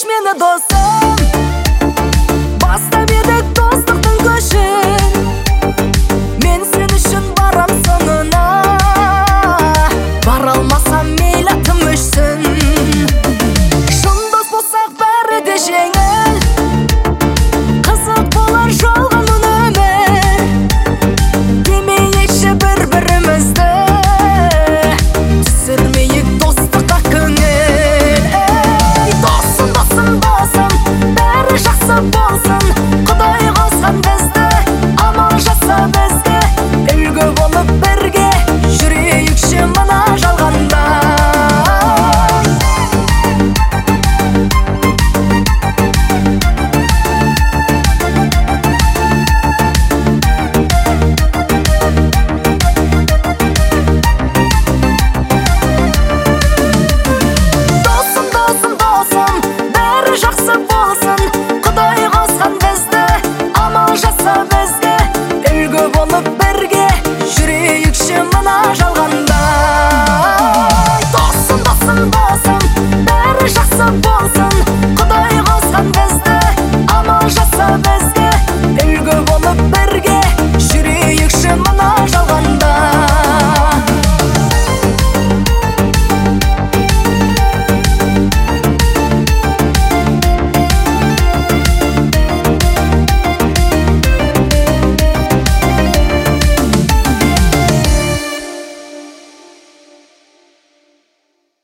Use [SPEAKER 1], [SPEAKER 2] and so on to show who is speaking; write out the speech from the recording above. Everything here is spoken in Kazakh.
[SPEAKER 1] meni dostum. Bastap edik dostluktun köşün. Men sen üçün baram sonuna. Baralmasam meylatim öşsün. Şun dost bolsak bäri de jеңil. Kızık bolar jolgamın ömür. Demeyekçi bir-birimizdi. Түсірмейік достыққа көңіл. Досым, досым, досым, бәрі жақсы болсын. Құдай қосқан бізді, амал жаса бізге. Үлгі болып бірге жүрейікші мына жалғанда. Жалғанда. Досым, досым, досым, бәрі жақсы болсын.